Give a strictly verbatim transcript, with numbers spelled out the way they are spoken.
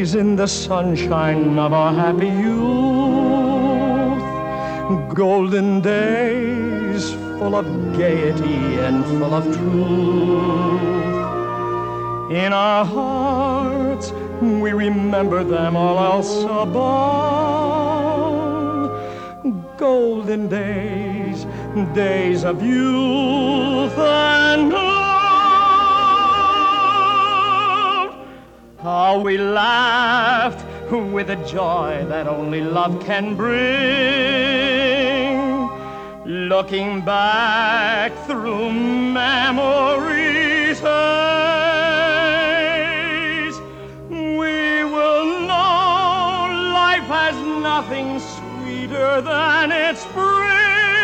days in the sunshine of our happy youth, golden days full of gaiety and full of truth. In our hearts we remember them, all else above. Golden days, days of youth and love. How we laughed with a joy that only love can bring, looking back through memories. Nothing sweeter than its spring.